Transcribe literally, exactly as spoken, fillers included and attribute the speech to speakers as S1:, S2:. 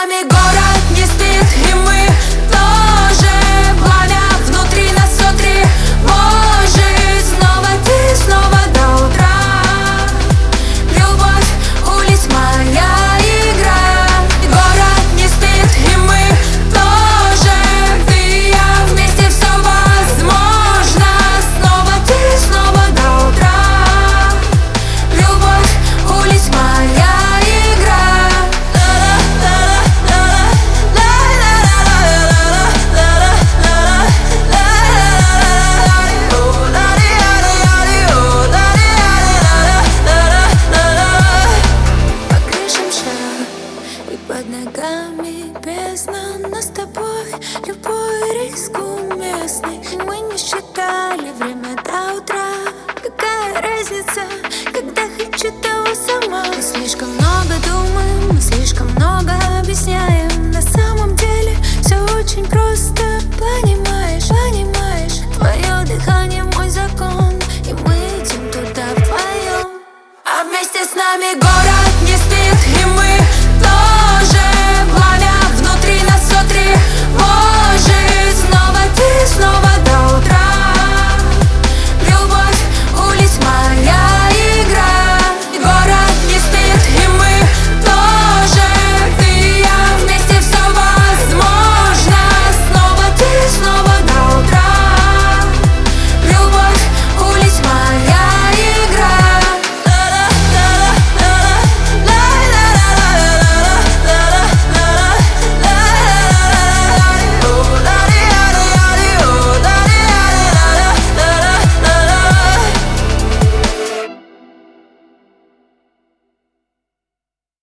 S1: нами город не спит, и мы тоже. Пламя внутри нас сотри, может. Снова ты, снова до утра. Любовь улиц моя игра. Город не спит, и мы тоже. Ты и я вместе, все возможно. Снова ты, снова до утра. Любовь улиц моя игра. По крышам шаг и под ногами бездна, но с тобой